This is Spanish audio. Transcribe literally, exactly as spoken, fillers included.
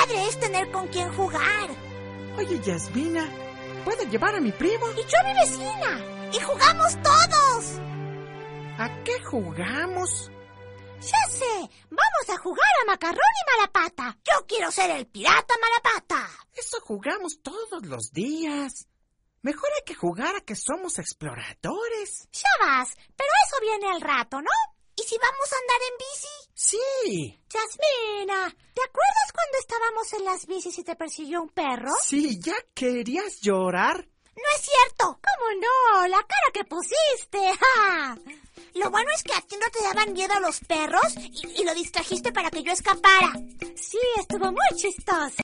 padre es tener con quién jugar. Oye, Yasmina, ¿puedo llevar a mi primo? Y yo a mi vecina. Y jugamos todos. ¿A qué jugamos? Ya sé, vamos a jugar a Macarrón y Malapata. Yo quiero ser el pirata Malapata. Eso jugamos todos los días. Mejor hay que jugar a que somos exploradores. Ya vas, pero eso viene al rato, ¿no? ¿Y si vamos a andar en bici? Sí. Yasmina, ¿te acuerdas cuando estábamos en las bicis y te persiguió un perro? Sí, ¿ya querías llorar? No es cierto. ¿Cómo no? La cara que pusiste. ¡Ja! Lo bueno es que a ti no te daban miedo los perros y, y lo distrajiste para que yo escapara. Sí, estuvo muy chistoso.